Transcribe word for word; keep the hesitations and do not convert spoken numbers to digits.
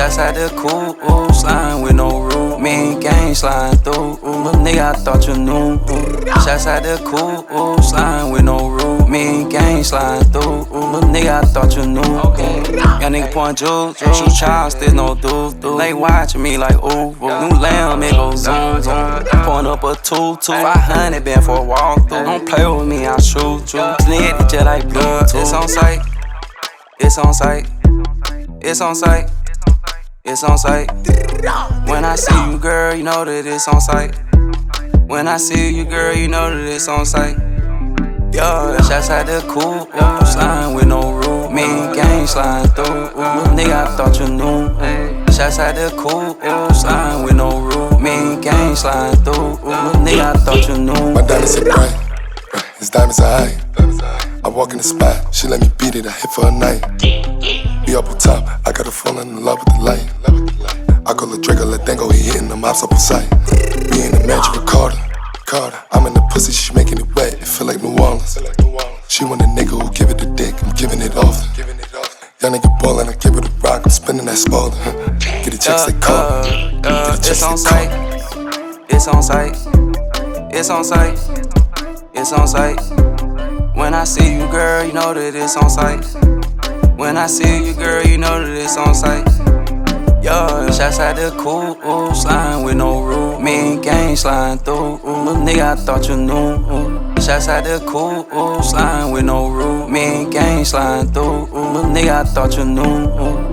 Shots out the cool, ooh, slime with no rule. Me and gang slime through, ooh, little nigga, I thought you knew. Ooh. Shots out the cool, ooh, slime with no rule. Me and gang slime through, ooh, little nigga, I thought you knew. Okay. Young nigga point juice, shoot child, still no dude. They watching me like ooh, new lamb, it go zoom, zoom. Point up a two, two, five hundred been for a walk through. Don't play with me, I shoot you. Nigga, just like Bluetooth. It's on sight, it's on sight, it's on sight, it's on sight. When I see you, girl, you know that it's on sight. When I see you, girl, you know that it's on sight. Yeah, shots out the cool, ooh, slime with no rule. Me and gang slime through, ooh, little nigga, I thought you knew. Ooh. Shots out the cool, ooh, slime with no rule. Me and gang slime through, ooh, little nigga, I thought you knew. My diamonds are bright, his diamonds are high. I walk in the spot, she let me beat it, I hit for a night. Be up on top, I got her falling in love with the light. I call her Draco, let Dango, he hitting them ops up on sight. Me in the magic recorder, Carter. I'm in the pussy, she making it wet, it feel like New Orleans. She want a nigga who give it a dick, I'm giving it off. Young nigga ballin', I give it a rock, I'm spinning that spoiler. Get the checks, they call. Get the checks, It's on they sight, call. it's on sight, it's on sight, it's on sight. When I see you, girl, you know that it's on sight. When I see you, girl, you know that it's on sight. Yo, shots out the cool, ooh, slime with no rule. Me and gang slime through, ooh, little nigga, I thought you knew. Ooh. Shots out the cool, ooh, slime with no rule. Me and gang slime through, ooh, little nigga, I thought you knew. Ooh.